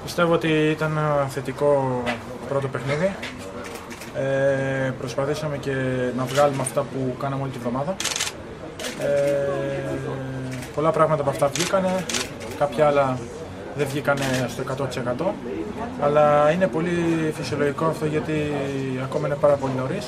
Πιστεύω ότι ήταν ένα θετικό πρώτο παιχνίδι. Προσπαθήσαμε και να βγάλουμε αυτά που κάναμε όλη τη βδομάδα. Πολλά πράγματα από αυτά βγήκανε, κάποια άλλα δεν βγήκανε στο 100%. Αλλά είναι πολύ φυσιολογικό αυτό, γιατί ακόμα είναι πάρα πολύ νωρίς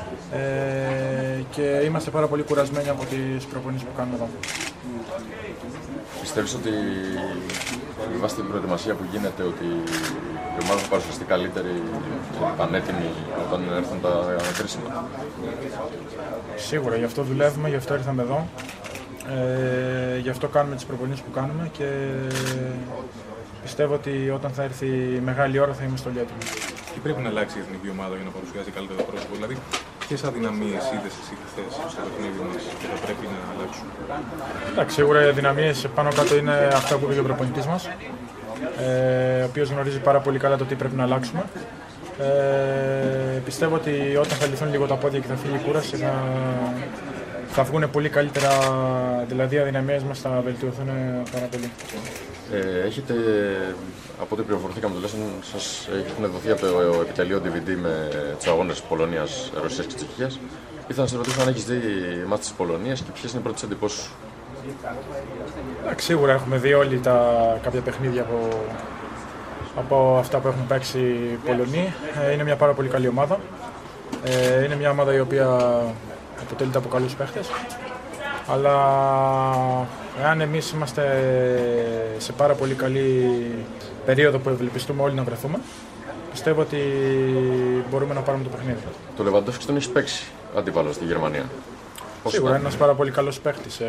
και είμαστε πάρα πολύ κουρασμένοι από τις προπονήσεις που κάνουμε εδώ. Πιστεύεις ότι με βάση την προετοιμασία που γίνεται ότι η ομάδα θα παρουσιαστεί καλύτερη και πανέτοιμη όταν έρθουν τα κρίσιμα? Σίγουρα, γι' αυτό δουλεύουμε, γι' αυτό ήρθαμε εδώ. Γι' αυτό κάνουμε τις προπονήσεις που κάνουμε και πιστεύω ότι όταν θα έρθει η μεγάλη ώρα θα είμαστε όλοι έτοιμοι. Τι πρέπει να αλλάξει η εθνική ομάδα για να παρουσιάσει καλύτερο πρόσωπο? Δηλαδή, ποιες αδυναμίες είδες εσύ χθες στο παιχνίδι μας και θα πρέπει να αλλάξουν? Εντάξει, σίγουρα οι αδυναμίες πάνω κάτω είναι αυτά που είπε ο προπονητής μας, ο οποίος γνωρίζει πάρα πολύ καλά το τι πρέπει να αλλάξουμε. Πιστεύω ότι όταν θα λυθούν λίγο τα πόδια και θα φύγει η κούραση θα βγουν πολύ καλύτερα, δηλαδή οι αδυναμίες μας θα βελτιωθούν πάρα πολύ. Έχετε, από ό,τι πληροφορηθήκαμε τουλάχιστον, σας έχουν δοθεί από το επιτελείο DVD με τους αγώνες Πολωνίας, Ρωσίας και Τσεχίας. Ήθελα να σε ρωτήσω αν έχεις δει μάτς της Πολωνίας και ποιες είναι οι πρώτες εντυπώσεις σου? Σίγουρα έχουμε δει όλοι κάποια παιχνίδια από αυτά που έχουν παίξει οι Πολωνοί. Είναι μια πάρα πολύ καλή ομάδα. Είναι μια ομάδα η οποία αποτελείται από καλούς παίχτες. Αλλά εάν εμείς είμαστε σε πάρα πολύ καλή περίοδο που ευελπιστούμε όλοι να βρεθούμε, πιστεύω ότι μπορούμε να πάρουμε το παιχνίδι. Το Λεβαντόφσκι τον έχει παίξει αντίπαλο στη Γερμανία. Σίγουρα είναι ένας πάρα πολύ καλός παίχτης.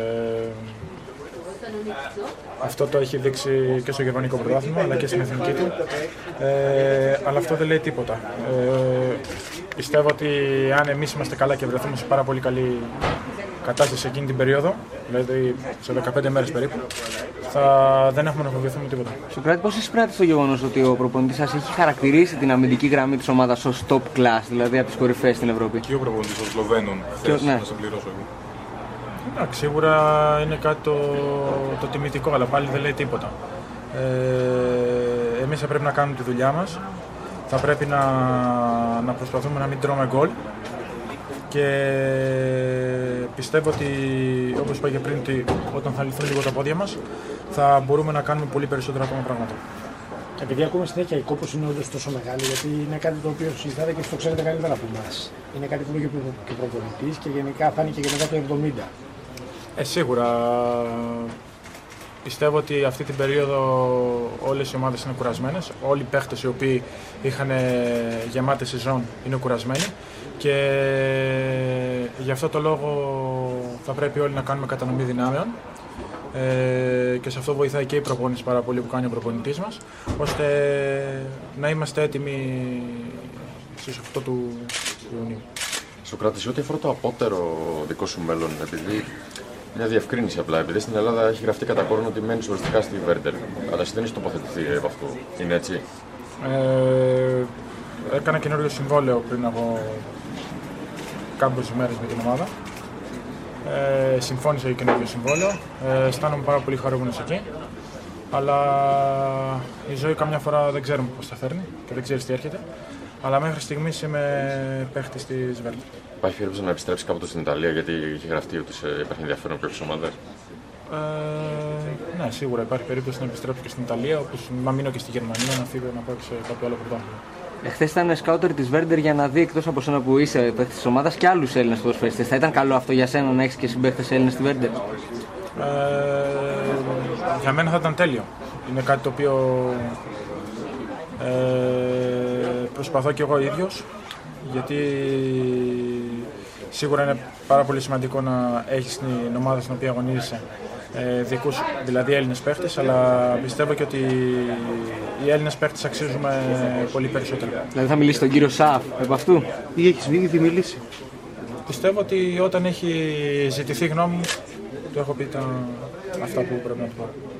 Αυτό το έχει δείξει και στο γερμανικό πρωτάθλημα αλλά και στην εθνική του. Αλλά αυτό δεν λέει τίποτα. Πιστεύω ότι αν εμείς είμαστε καλά και βρεθούμε σε πάρα πολύ καλή κατάσταση εκείνη την περίοδο, δηλαδή σε 15 μέρες περίπου, δεν έχουμε να φοβηθούμε τίποτα. Σοκράτη, πώς εισπράττει το γεγονός ότι ο προπονητής σας έχει χαρακτηρίσει την αμυντική γραμμή της ομάδας ως top class, δηλαδή από τις κορυφαίες στην Ευρώπη? Και ο προπονητής των Σλοβαίνων, θες να συμπληρώσω εγώ? Εντάξει, σίγουρα είναι κάτι το τιμητικό, αλλά πάλι δεν λέει τίποτα. Εμείς θα πρέπει να κάνουμε τη δουλειά μας, θα πρέπει να προσπαθούμε να μην τρώμε γκολ και πιστεύω ότι, όπως είπα και πριν, ότι όταν θα λυθούν λίγο τα πόδια μας θα μπορούμε να κάνουμε πολύ περισσότερα ακόμα πράγματα. Επειδή ακούμε συνέχεια η κόπωση είναι όντως τόσο μεγάλη, γιατί είναι κάτι το οποίο συζητάτε και το ξέρετε καλύτερα από εμάς. Είναι κάτι που λέγει και ο προπονητής και γενικά φάνηκε και μετά το 70. Σίγουρα. Πιστεύω ότι αυτή την περίοδο όλες οι ομάδες είναι κουρασμένες. Όλοι οι παίχτες οι οποίοι είχαν γεμάτη σεζόν είναι κουρασμένοι και γι' αυτό το λόγο θα πρέπει όλοι να κάνουμε κατανομή δυνάμεων και σε αυτό βοηθάει και η προπόνηση πάρα πολύ που κάνει ο προπονητής μας, ώστε να είμαστε έτοιμοι στις 8 του Ιουνίου. Σοκράτη, ό,τι αφορά το απότερο δικό σου μέλλον, επειδή μια διευκρίνηση απλά, επειδή στην Ελλάδα έχει γραφτεί κατά κόρον ότι μένεις οριστικά στη Βέρντερ, αλλά εσύ δεν έχεις τοποθετηθεί από αυτό, είναι έτσι? Έκανα καινούριο συμβόλαιο πριν από κάποιες μέρες με την ομάδα. Συμφώνησα για καινούριο συμβόλαιο. Αισθάνομαι πάρα πολύ χαρούμενος εκεί. Αλλά η ζωή καμιά φορά δεν ξέρουμε πώς θα φέρνει και δεν ξέρεις τι έρχεται. Αλλά μέχρι στιγμής είμαι παίχτης της Βέρντερ. Υπάρχει περίπτωση να επιστρέψει κάποτε στην Ιταλία, γιατί είχε γραφτεί ότι υπάρχει ενδιαφέρον από κάποιες ομάδες? Ναι, σίγουρα υπάρχει περίπτωση να επιστρέψω και στην Ιταλία, όπως να μείνω και στη Γερμανία, να φύγω να πάω σε κάποιο άλλο πρωτάθλημα. Χθες ήταν σκάουτερ της Βέρντερ για να δει, εκτός από σένα που είσαι παίχτης της ομάδας, και άλλους Έλληνες ποδοσφαιριστές. Θα ήταν καλό αυτό για σένα να έχεις και συμπαίχτες Έλληνες στη Βέρντερ? Για μένα θα ήταν τέλειο. Είναι κάτι το οποίο προσπαθώ και εγώ ίδιος, γιατί σίγουρα είναι πάρα πολύ σημαντικό να έχεις την ομάδα στην οποία αγωνίζεσαι δικούς, δηλαδή Έλληνες παίχτες, αλλά πιστεύω και ότι οι Έλληνες παίχτες αξίζουμε πολύ περισσότερο. Δηλαδή θα μιλήσει στον κύριο Σαφ από αυτού ή έχεις ήδη μιλήσει? Πιστεύω ότι όταν έχει ζητηθεί γνώμη μου, του έχω πει αυτά που πρέπει να του πω.